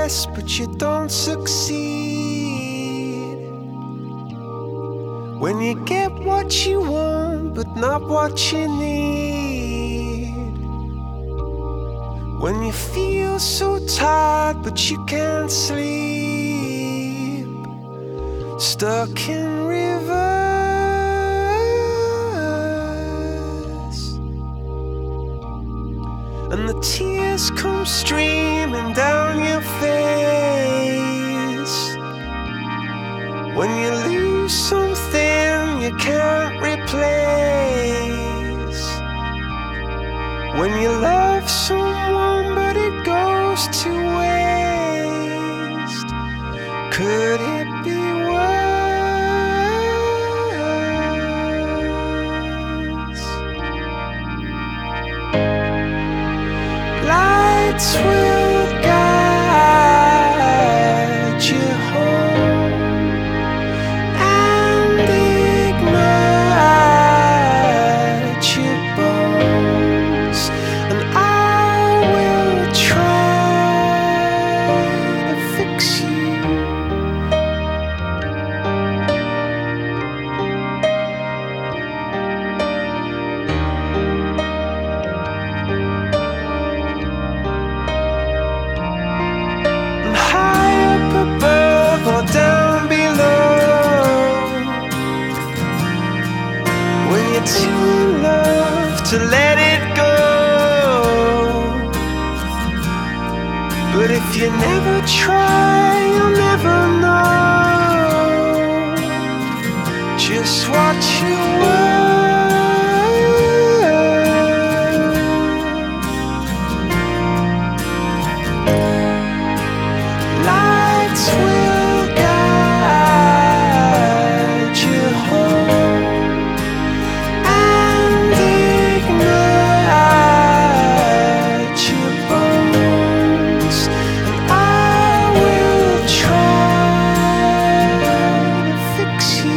best, but you don't succeed. When you get what you want, but not what you need. When you feel so tired, but you can't sleep. Stuck in reverse, and the tears come streaming down your face. When you lose something you can't replace. When you love someone but it goes to waste. Could it be worse? Lights will guide you home and ignite your bones, and I will try to fix you. Above or down below, when you're too in love to let it go. But if you never try, you'll never know just what you were. Lights will guide you home and ignite your bones, and I will try to fix you.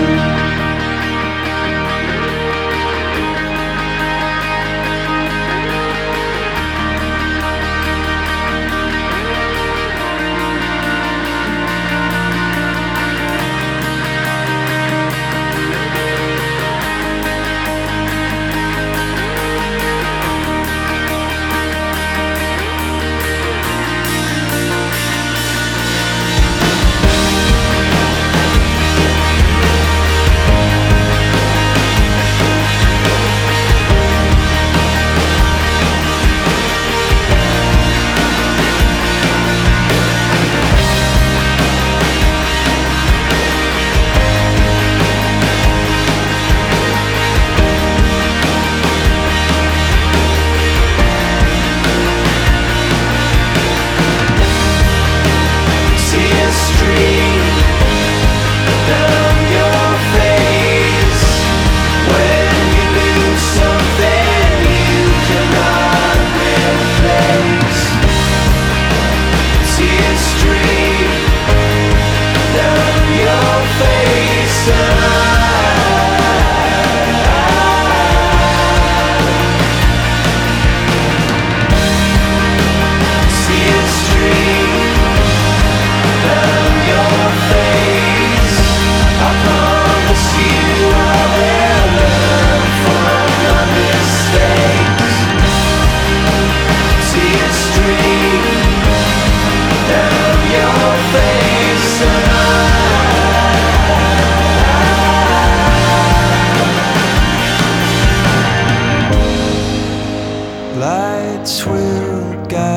Lights will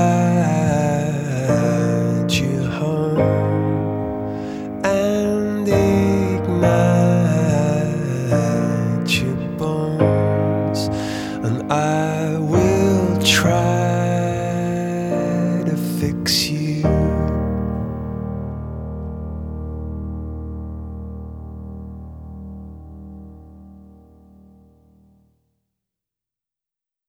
guide you home and ignite your bones, and I will try